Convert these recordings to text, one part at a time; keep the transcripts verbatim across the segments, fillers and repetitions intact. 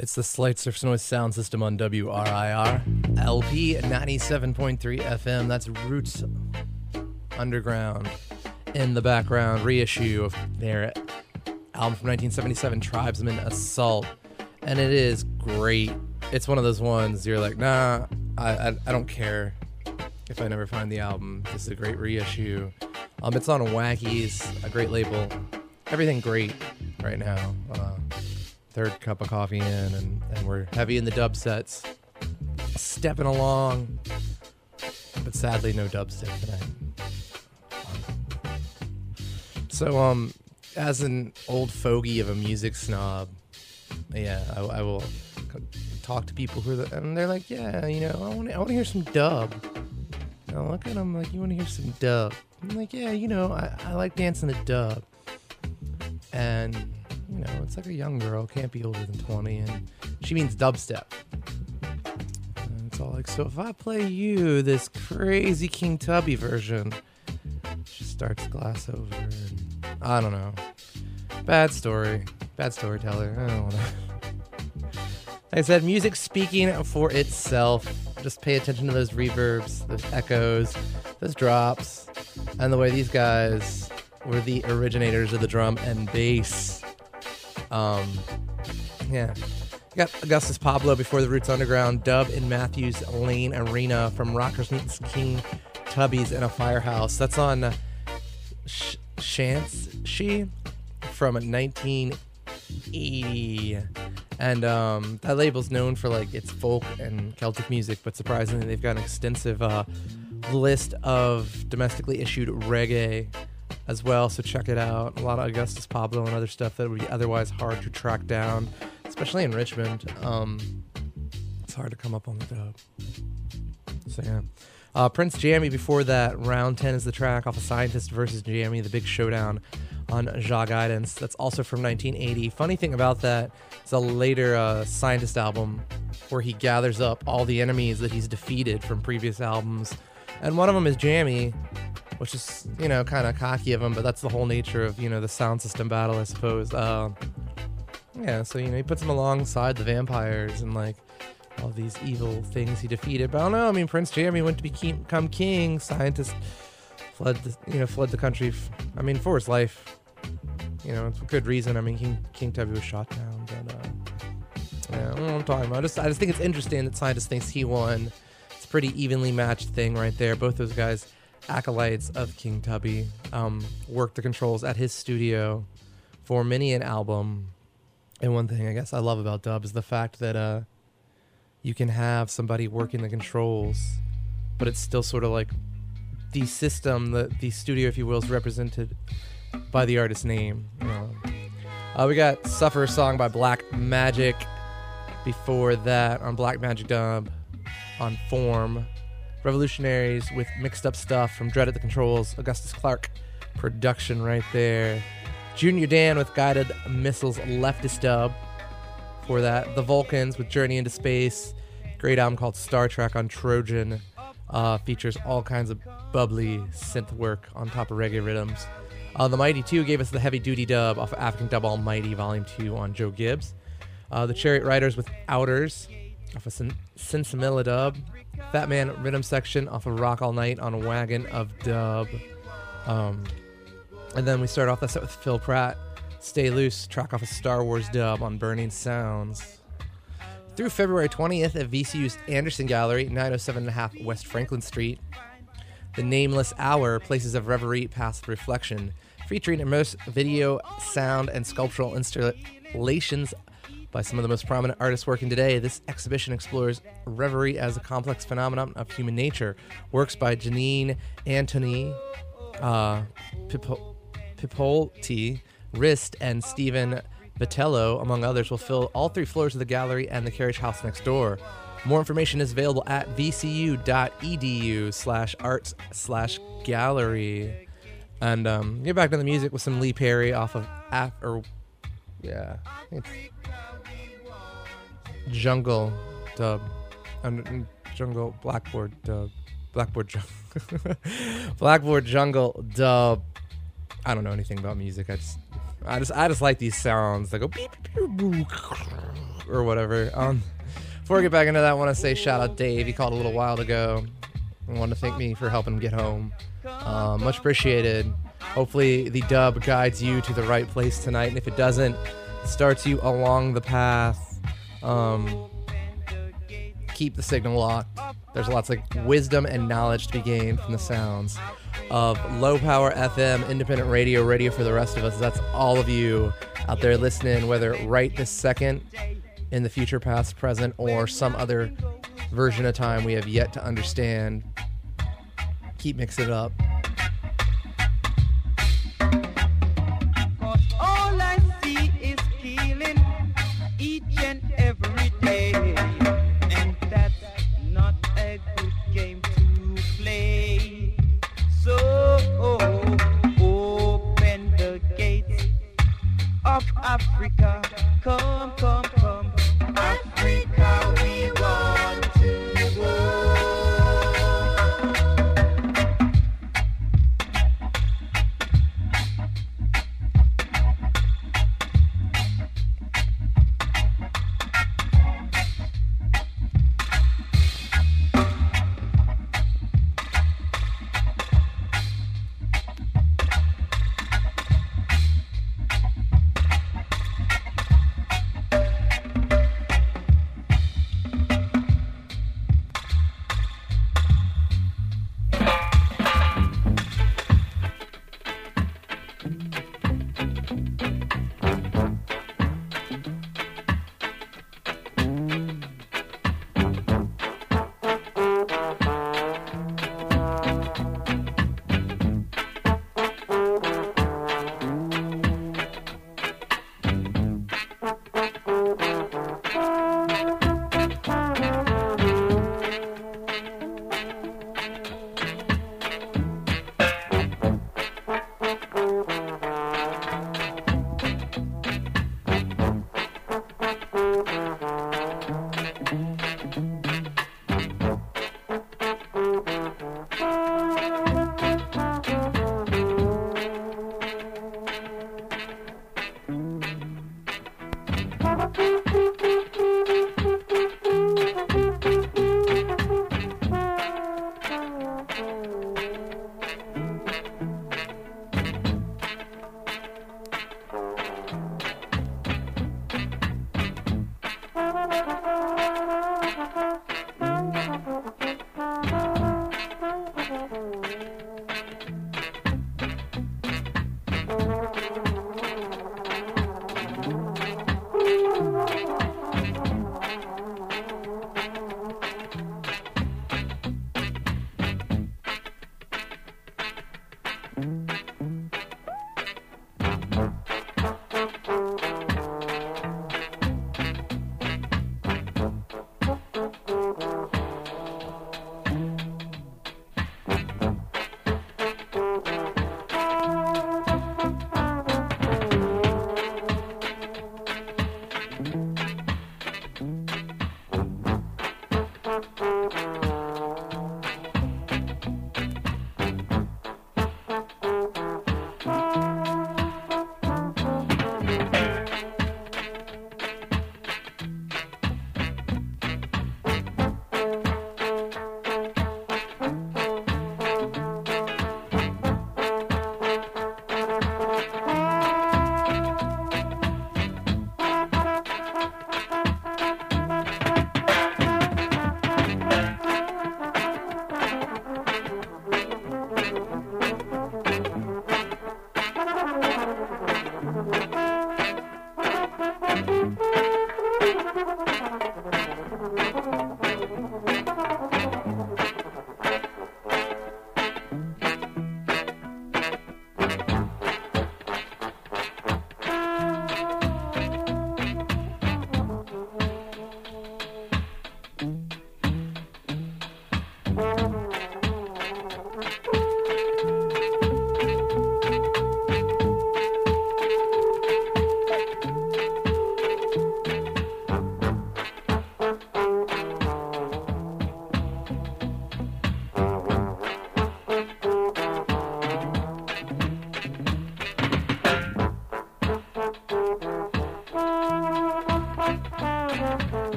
It's the Slight Surface Noise sound system on W R I R, L P ninety-seven point three F M. That's Roots Underground. In the background, reissue of their album from nineteen seventy-seven, Tribesman Assault. And it is great. It's one of those ones you're like, nah, I, I, I don't care if I never find the album. This is a great reissue. Um, it's on Wackies, a great label. Everything great right now. Uh, third cup of coffee in, and, and we're heavy in the dub sets. Stepping along. But sadly, no dubstep tonight. So, um, as an old fogey of a music snob, yeah, I, I will talk to people who are, the, and they're like, yeah, you know, I want to I want to hear some dub. And I look at them like, you want to hear some dub? I'm like, yeah, you know, I, I like dancing to dub. And, you know, it's like a young girl, can't be older than twenty, and she means dubstep. And it's all like, so if I play you this crazy King Tubby version, she starts glass over, and I don't know. Bad story. Bad storyteller. I don't know. Like I said, music speaking for itself. Just pay attention to those reverbs, those echoes, those drops, and the way these guys were the originators of the drum and bass. Um, yeah. You got Augustus Pablo before the Roots Underground, dub in Matthews Lane Arena from Rockers Meets King Tubbies in a Firehouse. That's on uh, Sh- Shanxi from nineteen eighty. And um, that label's known for like its folk and Celtic music, but surprisingly they've got an extensive uh, list of domestically issued reggae as well, so check it out. A lot of Augustus Pablo and other stuff that would be otherwise hard to track down, especially in Richmond. Um, it's hard to come up on the dub. So yeah. Uh, Prince Jammy before that, Round ten is the track off of Scientist versus Jammy, the big showdown on Ja Guidance. That's also from nineteen eighty. Funny thing about that, it's a later uh, Scientist album where he gathers up all the enemies that he's defeated from previous albums. And one of them is Jammy, which is, you know, kind of cocky of him, but that's the whole nature of, you know, the sound system battle, I suppose. Uh, yeah, so, you know, he puts him alongside the vampires and, like, all these evil things he defeated. But I don't know, I mean, Prince Jammy went to become king. Scientist fled, the, you know, fled the country, f- I mean, for his life. You know, it's a good reason. I mean, King King Tubby was shot down, but, uh, yeah, I don't know what I'm talking about. I just, I just think it's interesting that Scientist thinks he won. It's a pretty evenly matched thing right there. Both those guys, acolytes of King Tubby, um, worked the controls at his studio for many an album. And one thing I guess I love about dub is the fact that uh, you can have somebody working the controls, but it's still sort of like the system, the, the studio, if you will, is represented by the artist's name. Um, uh, we got Suffer Song by Black Magic before that on Black Magic Dub on Form. Revolutionaries with Mixed Up Stuff from Dread at the Controls. Augustus Clark production right there. Junior Dan with Guided Missiles Leftist Dub. For that, The Vulcans with Journey into Space. Great album called Star Trek on Trojan. Uh, features all kinds of bubbly synth work on top of reggae rhythms. Uh, the Mighty two gave us the heavy duty dub off of African Dub Almighty Volume two on Joe Gibbs. Uh, the Chariot Riders with Outers off of Sin- Sinsemilla Dub. Fat Man Rhythm Section off of Rock All Night on Wagon of Dub. Um, and then we start off that set with Phil Pratt. Stay Loose, track off of Star Wars Dub on Burning Sounds. Through February twentieth at V C U's Anderson Gallery, nine oh seven and a half West Franklin Street. The Nameless Hour, Places of Reverie Past Reflection, featuring immersive video, sound, and sculptural installations by some of the most prominent artists working today. This exhibition explores reverie as a complex phenomenon of human nature. Works by Janine Antony, uh, Pipo- Pipolti, Rist, and Stephen Vitello, among others, will fill all three floors of the gallery and the carriage house next door. More information is available at vcu.edu slash arts slash gallery. And um, get back to the music with some Lee Perry off of Af- or yeah, it's Jungle Dub, um, Jungle Blackboard Dub, Blackboard Jungle, Blackboard Jungle Dub. I don't know anything about music. I just, I just, I just like these sounds that go beep, beep, beep, beep, or whatever. Um, before I get back into that, I want to say shout out Dave. He called a little while ago. I wanted to thank me for helping him get home. Um, much appreciated. Hopefully the dub guides you to the right place tonight, and if it doesn't, it starts you along the path. Um, keep the signal locked. There's lots of wisdom and knowledge to be gained from the sounds of low power F M, independent radio, radio for the rest of us. That's all of you out there listening, whether right this second, in the future, past, present, or some other version of time we have yet to understand. Keep mixing it up. All I see is killing each and every day, and that's not a good game to play. So open the gates of Africa. Come, come, come. Africa, we want to go.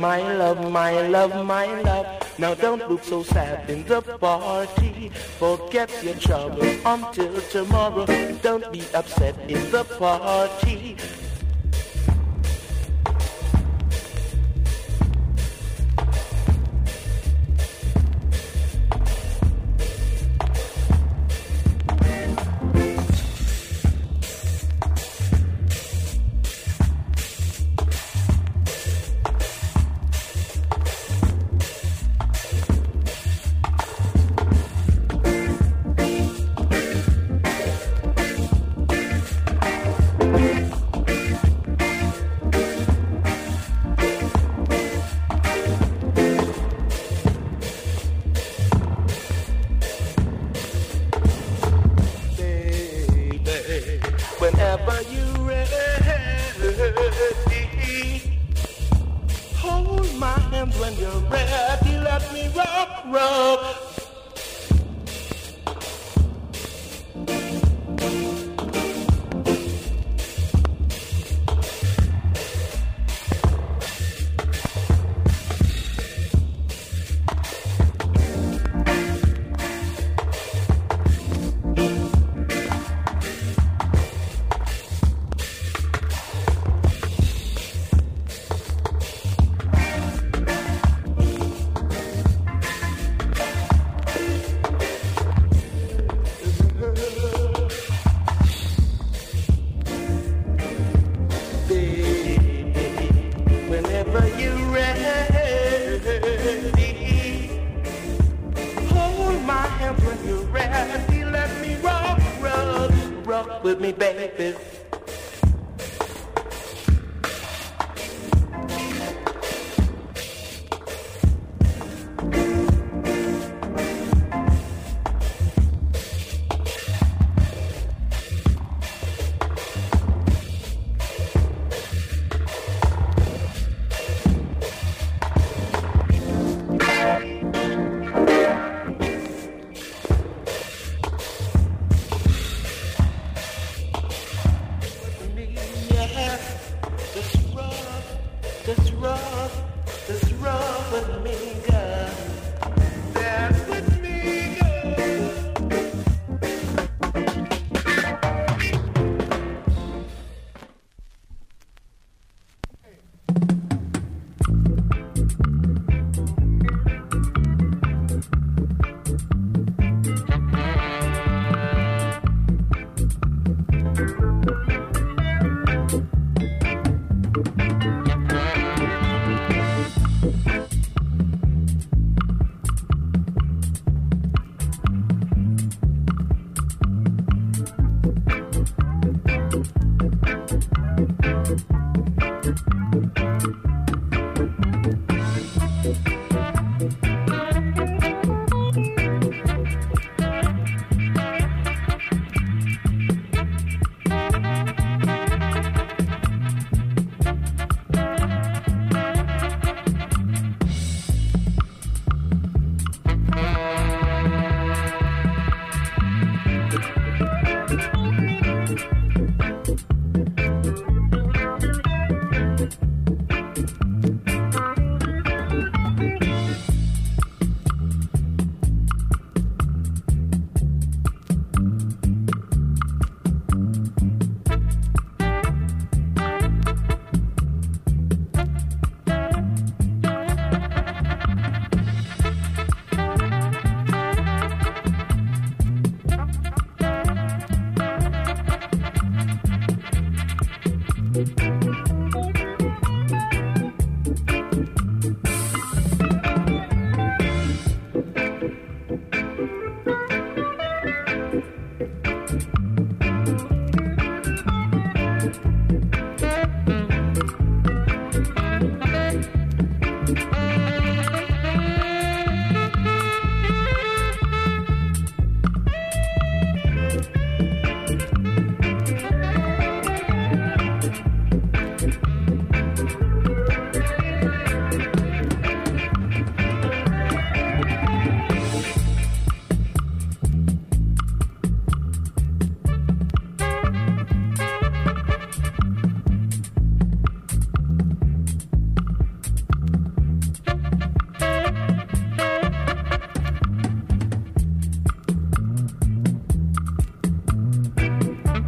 my love, my love, my love. Now don't look so sad in the party. Forget your trouble until tomorrow. Don't be upset in the party.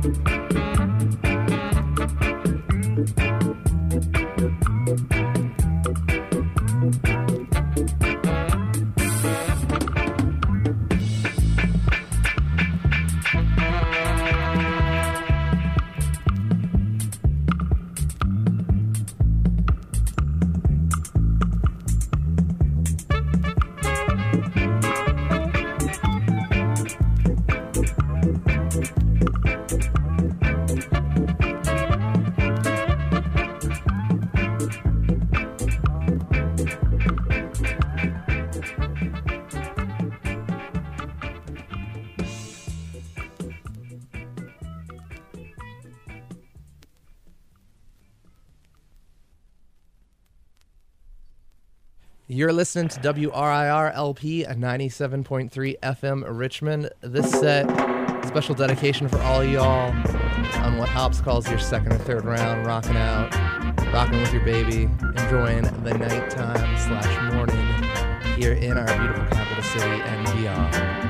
You're listening to W R I R L P at ninety-seven point three F M Richmond. This set, special dedication for all y'all on what Hops calls your second or third round, rocking out, rocking with your baby, enjoying the nighttime slash morning here in our beautiful capital city and beyond.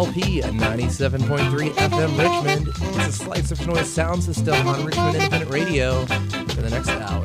L P at ninety-seven point three F M Richmond. It's a Slice of Noise sound system on Richmond Independent Radio for the next hour.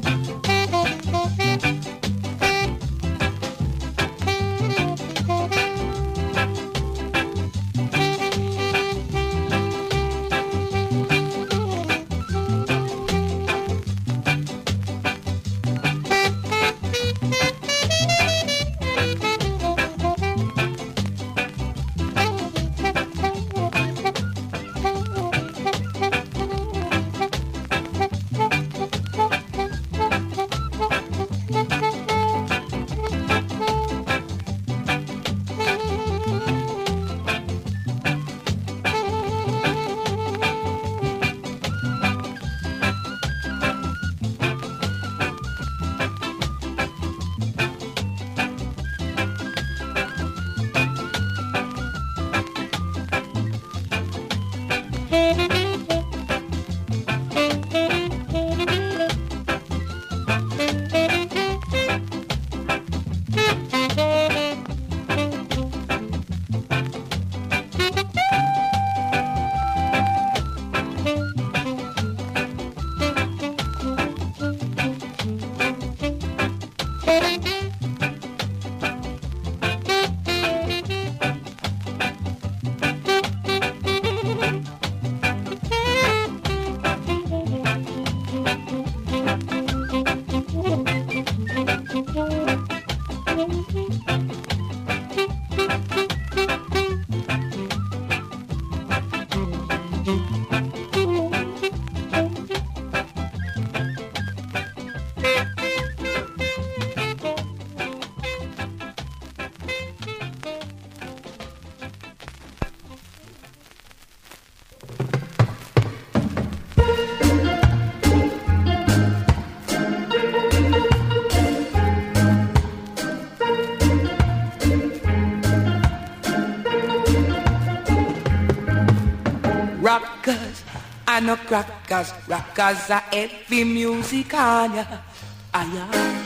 Rockers, I know crackers, rockers are heavy music on ya. Aya.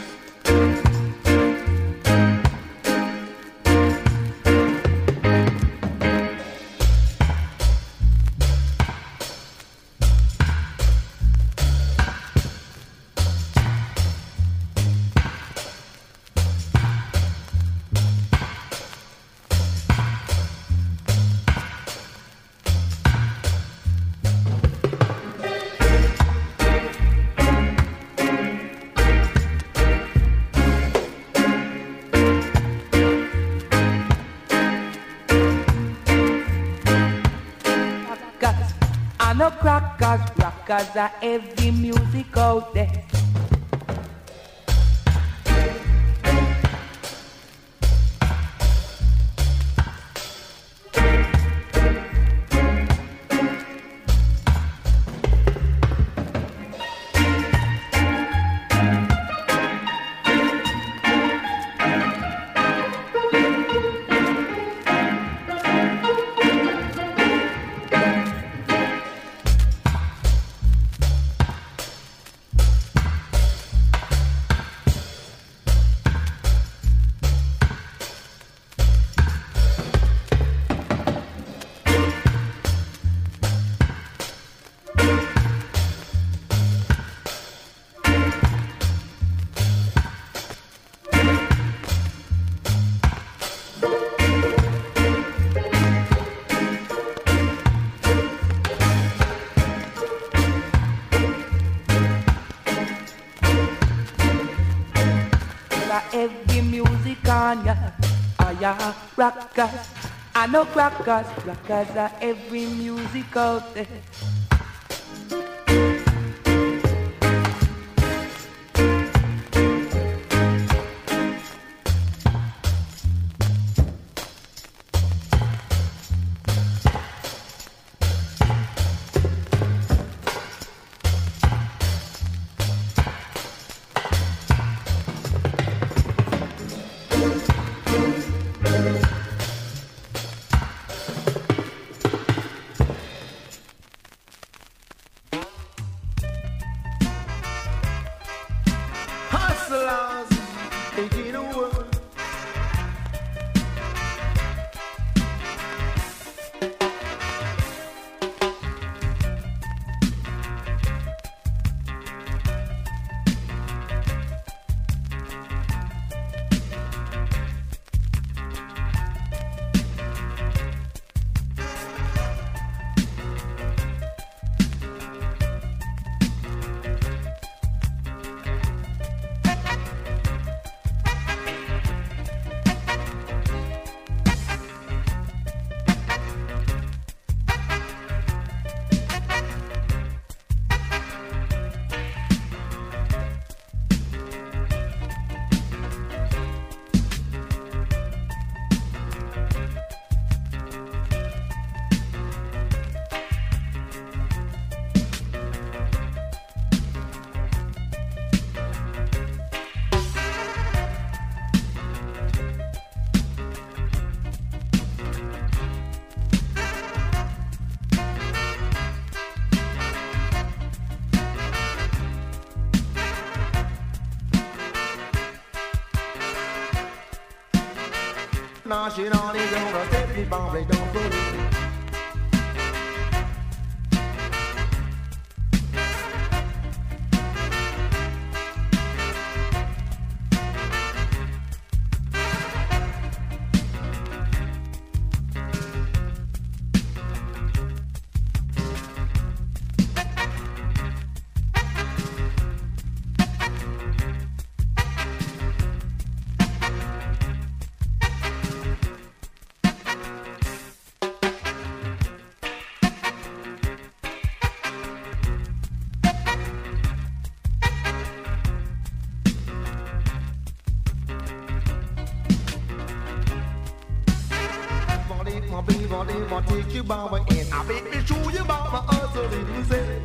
Cause I heavy music out there. Heavy music on ya, ah ya, rockers. I know rockers, rockers are heavy music out there. marching on, he's gonna take me bomb, they don't go. Take you by my hand, I make me show you about my other little say.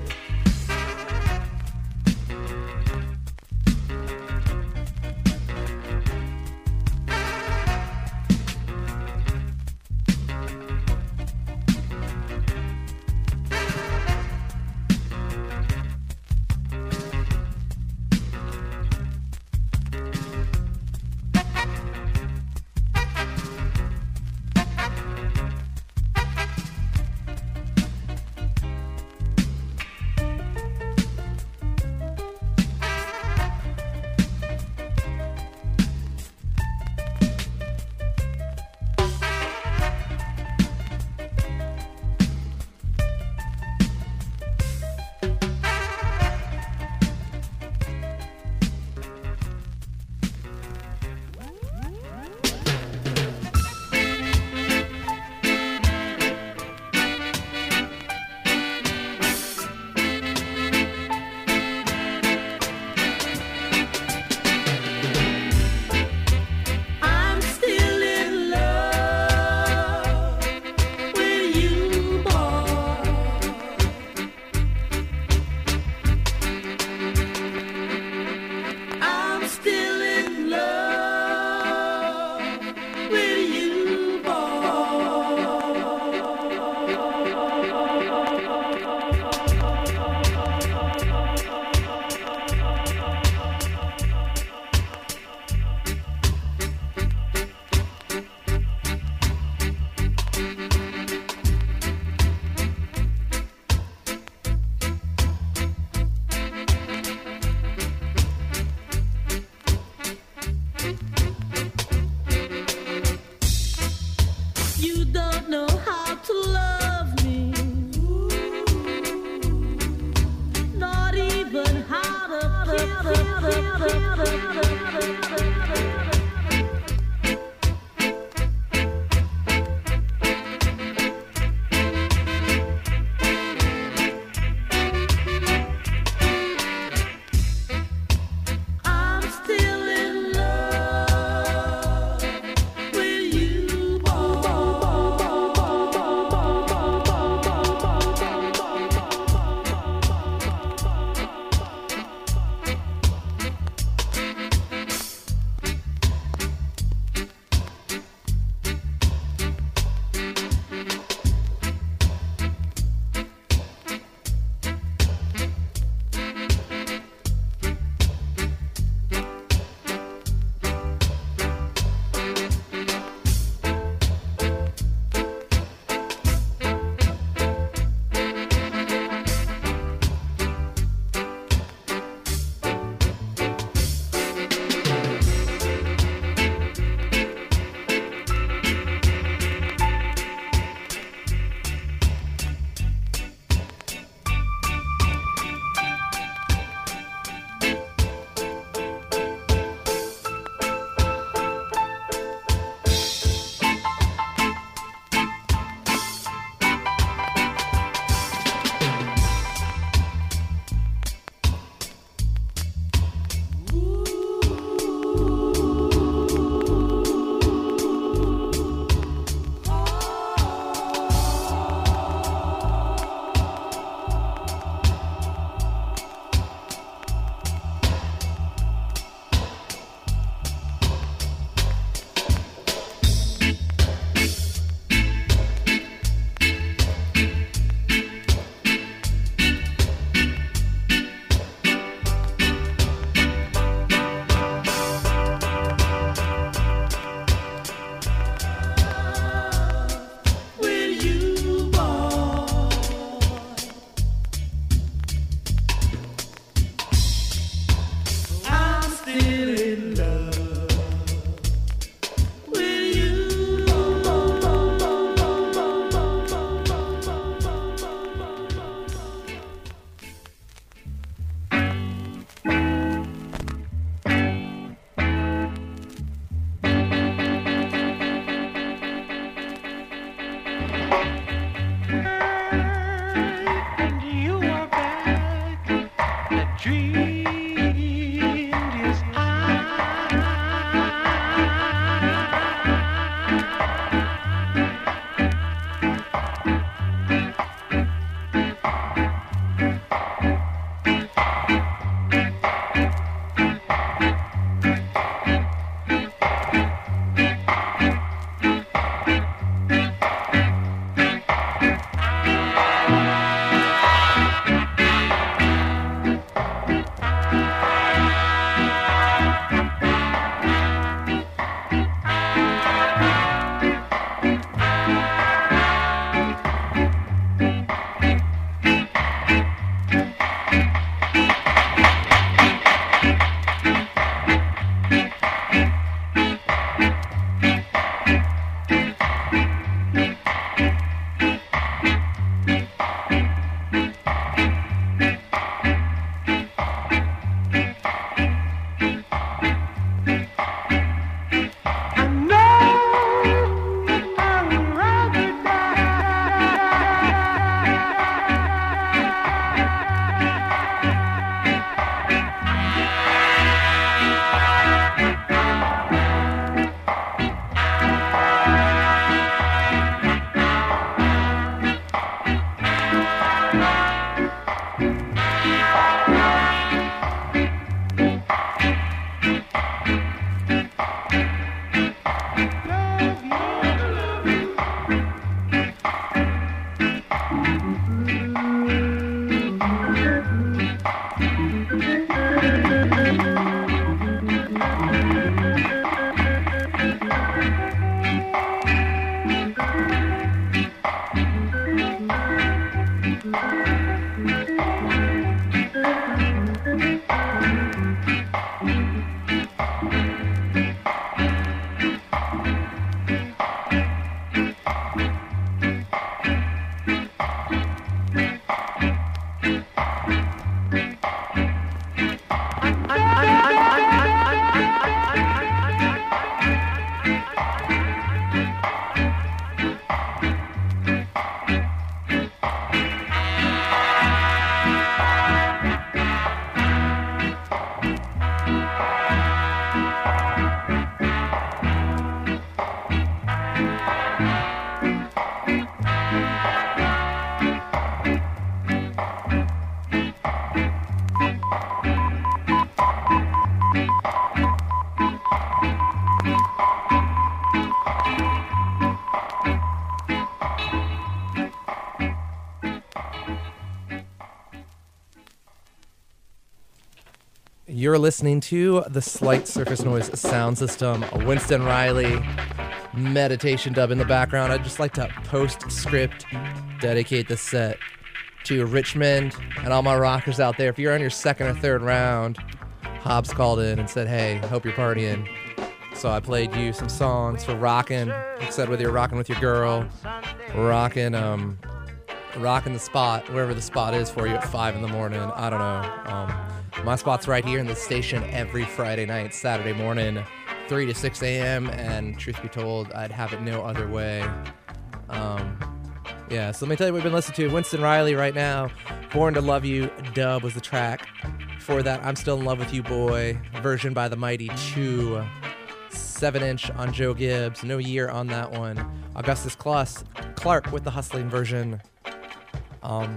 You're listening to the Slight Surface Noise sound system, a Winston Riley meditation dub in the background. I'd just like to postscript dedicate this set to Richmond and all my rockers out there. If you're on your second or third round, Hobbs called in and said, hey, hope you're partying. So I played you some songs for rocking. He said whether you're rocking with your girl, rocking, um, rocking the spot, wherever the spot is for you at five in the morning. I don't know. Um, My spot's right here in the station every Friday night, Saturday morning, three to six a.m., and truth be told, I'd have it no other way. Um, yeah, so let me tell you what we've been listening to. Winston Riley right now, Born to Love You, Dub was the track. Before that, I'm Still in Love with You, Boy, version by the Mighty Chew. seven inch on Joe Gibbs, no year on that one. Augustus Kloss, Clark with the Hustling version. Um...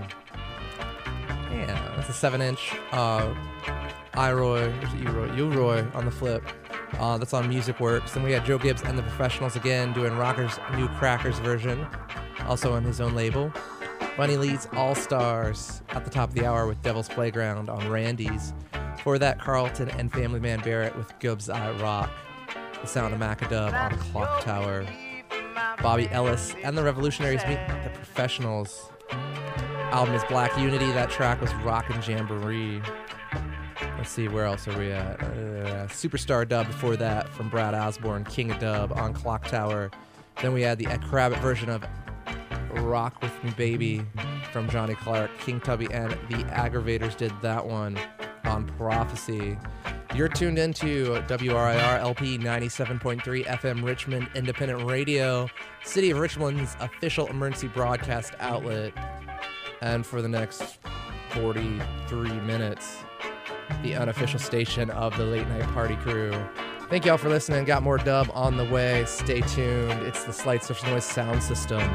Yeah, that's a seven inch. Uh, I-Roy, where's E-Roy? U-Roy on the flip. Uh, that's on Music Works. Then we had Joe Gibbs and the Professionals again doing Rocker's New Crackers version, also on his own label. Bunny Lee's All Stars at the top of the hour with Devil's Playground on Randy's. For that, Carlton and Family Man Barrett with Gibbs I Rock. The sound of Macadub on Clock Tower. Bobby Ellis and the Revolutionaries meet the Professionals. Album is Black Unity. That track was Rockin' Jamboree. Let's see, where else are we at? Uh, Superstar Dub before that from Brad Osborne, King of Dub on Clock Tower. Then we had the Ed Kravitz version of Rock With Me Baby from Johnny Clark. King Tubby and the Aggravators did that one on Prophecy. You're tuned into W R I R L P ninety-seven point three F M Richmond Independent Radio, City of Richmond's official emergency broadcast outlet. And for the next forty-three minutes, the unofficial station of the Late Night Party Crew. Thank y'all for listening. Got more dub on the way. Stay tuned. It's the Slight Surface Noise sound system.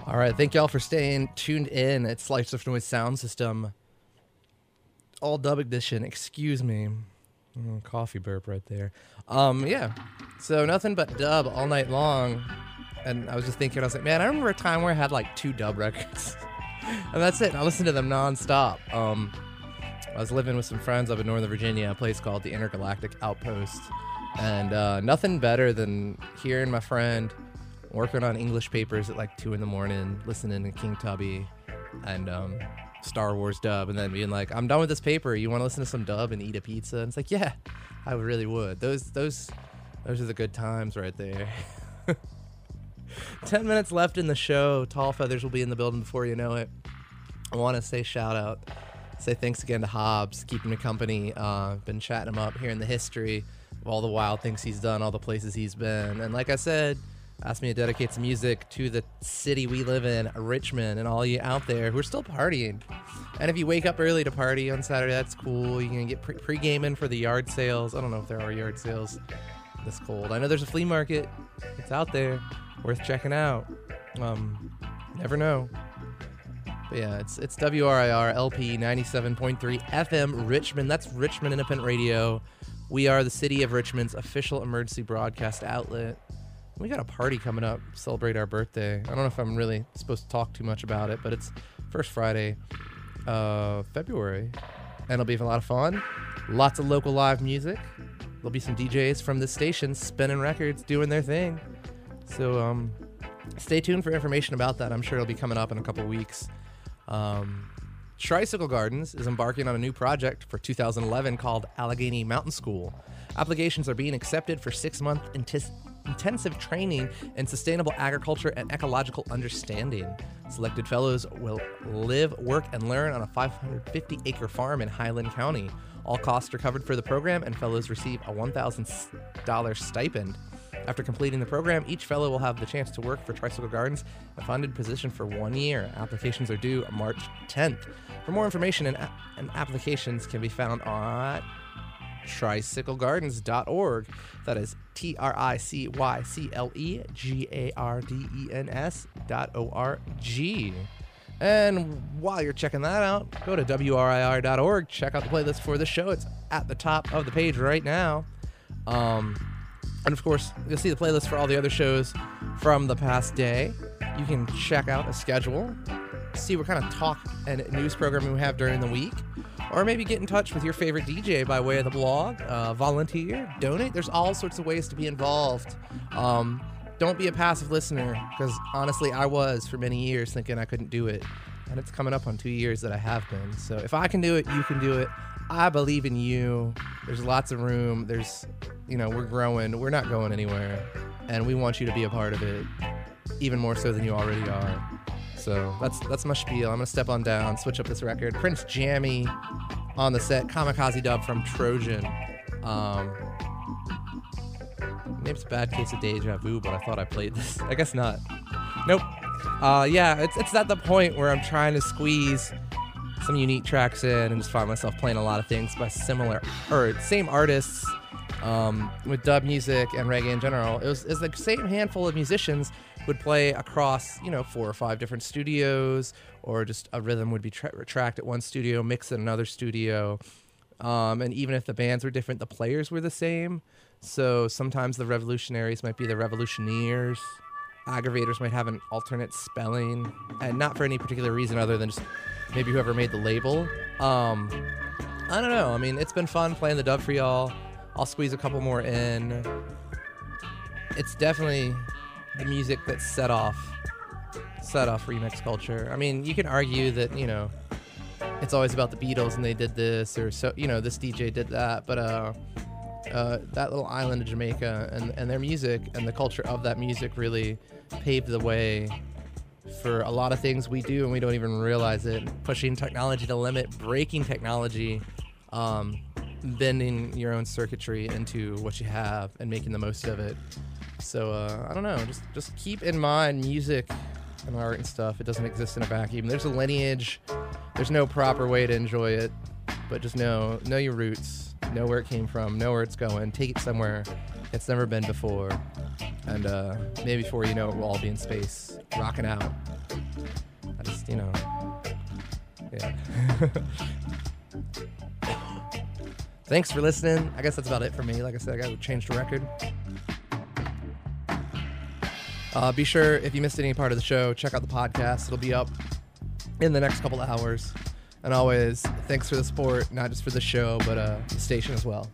All right, thank y'all for staying tuned in. It's Slice of Noise Sound System. All dub edition, excuse me. Mm, coffee burp right there. Um, yeah, so nothing but dub all night long. And I was just thinking, I was like, man, I remember a time where I had like two dub records. And that's it. I listened to them nonstop. Um, I was living with some friends up in Northern Virginia, a place called the Intergalactic Outpost. And uh, nothing better than hearing my friend working on English papers at like two in the morning, listening to King Tubby and um, Star Wars dub, and then being like, I'm done with this paper. You want to listen to some dub and eat a pizza? And it's like, yeah, I really would. Those, those, those are the good times right there. Ten minutes left in the show. Tall Feathers will be in the building before you know it. I want to say shout out, say thanks again to Hobbs, keeping me company. Uh, been chatting him up, hearing the history of all the wild things he's done, all the places he's been. And like I said, asked me to dedicate some music to the city we live in, Richmond, and all you out there who are still partying. And if you wake up early to party on Saturday, that's cool. You can get pre- pre-gaming for the yard sales. I don't know if there are yard sales this cold. I know there's a flea market. It's out there. Worth checking out. Um, never know. But yeah, it's it's W R I R L P ninety-seven point three F M Richmond. That's Richmond Independent Radio. We are the city of Richmond's official emergency broadcast outlet. We got a party coming up, celebrate our birthday. I don't know if I'm really supposed to talk too much about it, but it's first Friday of February, and it'll be a lot of fun. Lots of local live music. There'll be some D Js from this station spinning records, doing their thing. So um, stay tuned for information about that. I'm sure it'll be coming up in a couple weeks. Um, Tricycle Gardens is embarking on a new project for two thousand eleven called Allegheny Mountain School. Applications are being accepted for six-month intis- intensive training in sustainable agriculture and ecological understanding. Selected fellows will live, work, and learn on a five hundred fifty acre farm in Highland County. All costs are covered for the program, and fellows receive a one thousand dollars stipend. After completing the program, each fellow will have the chance to work for Tricycle Gardens, a funded position for one year. Applications are due March tenth. For more information and, a- and applications can be found on tricycle gardens dot org. That is T R I C Y C L E G A R D E N S dot O R G. And while you're checking that out, go to W R I R dot org. Check out the playlist for the show. It's at the top of the page right now. Um... And of course, you'll see the playlist for all the other shows from the past day. You can check out a schedule, see what kind of talk and news programming we have during the week, or maybe get in touch with your favorite D J by way of the blog, uh, volunteer, donate. There's all sorts of ways to be involved. Um, don't be a passive listener, because honestly, I was for many years thinking I couldn't do it. And it's coming up on two years that I have been. So if I can do it, you can do it. I believe in you. There's lots of room. There's, you know, we're growing. We're not going anywhere. And we want you to be a part of it, even more so than you already are. So that's that's my spiel. I'm going to step on down, switch up this record. Prince Jammy on the set. Kamikaze dub from Trojan. Um, maybe it's a bad case of deja vu, but I thought I played this. I guess not. Nope. Uh, yeah, it's it's at the point where I'm trying to squeeze some unique tracks in and just find myself playing a lot of things by similar or same artists um, with dub music and reggae in general. It was, it was the same handful of musicians would play across, you know, four or five different studios, or just a rhythm would be tra- tracked at one studio, mixed in another studio. Um, and even if the bands were different, the players were the same. So sometimes the revolutionaries might be the revolutioneers. Aggravators might have an alternate spelling, and not for any particular reason other than just maybe whoever made the label. Um, I don't know. I mean, it's been fun playing the dub for y'all. I'll squeeze a couple more in. It's definitely the music that set off, set off remix culture. I mean, you can argue that, you know, it's always about the Beatles and they did this, or so, you know, this D J did that, but uh, uh, that little island of Jamaica and, and their music and the culture of that music really paved the way for a lot of things we do and we don't even realize it. Pushing technology to the limit, breaking technology, um, bending your own circuitry into what you have and making the most of it. So uh, I don't know, just just keep in mind music and art and stuff. It doesn't exist in a vacuum. There's a lineage. There's no proper way to enjoy it, but just know know your roots, know where it came from, know where it's going, take it somewhere It's never been before. And uh, maybe before you know it, we'll all be in space, rocking out. I just, you know, yeah. Thanks for listening. I guess that's about it for me. Like I said, I got to change the record. Uh, be sure, if you missed any part of the show, check out the podcast. It'll be up in the next couple of hours. And always, thanks for the support, not just for the show, but uh, the station as well.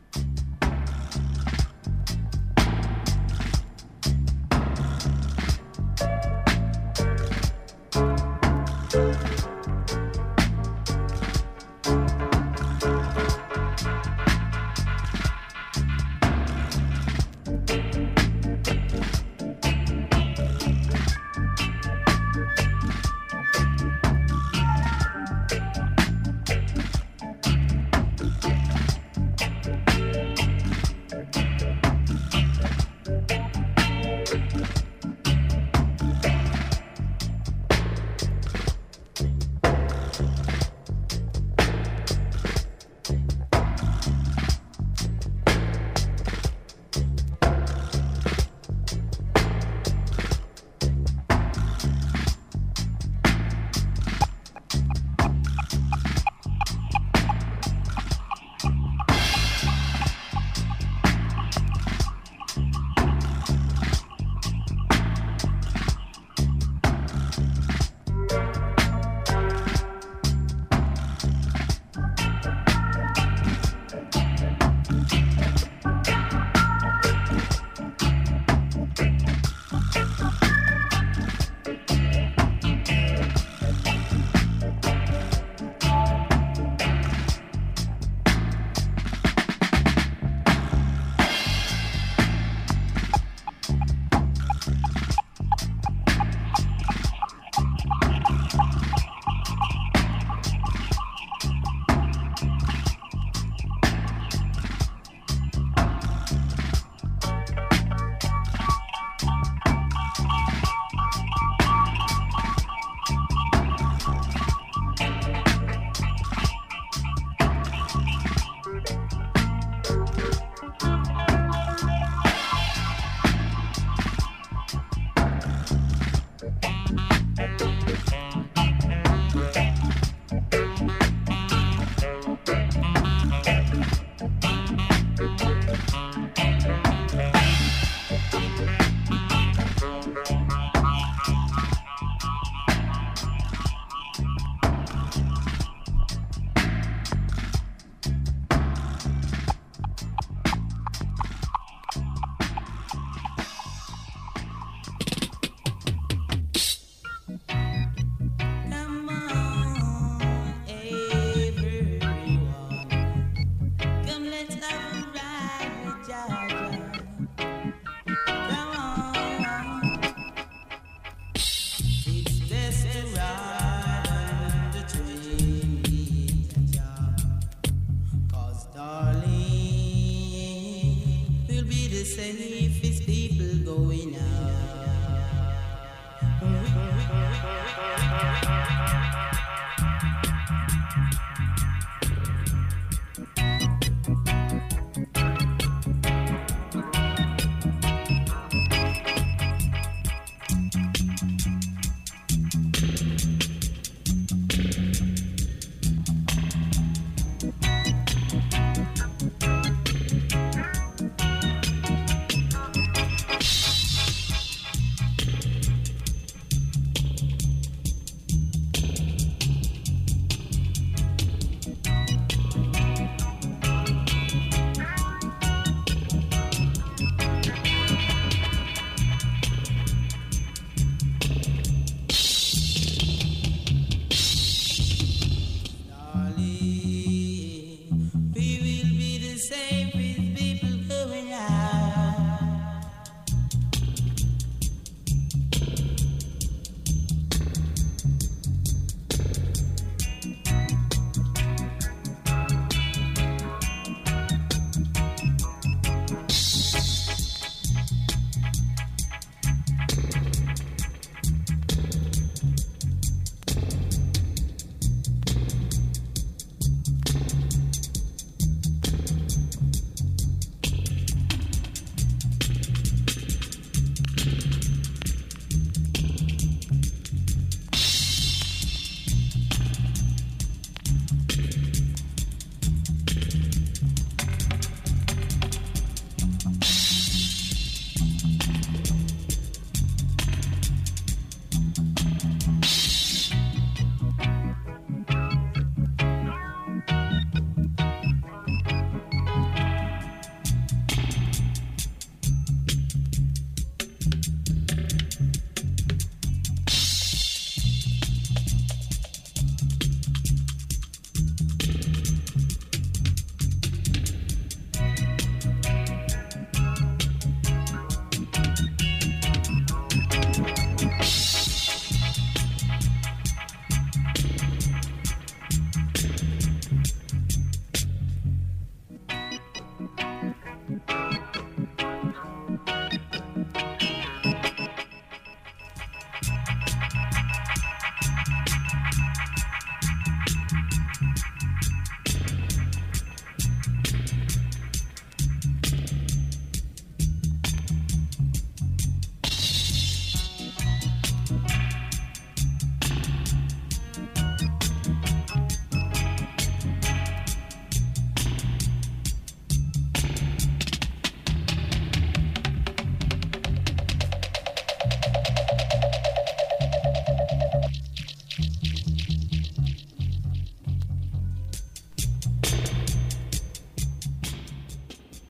Safest people going out.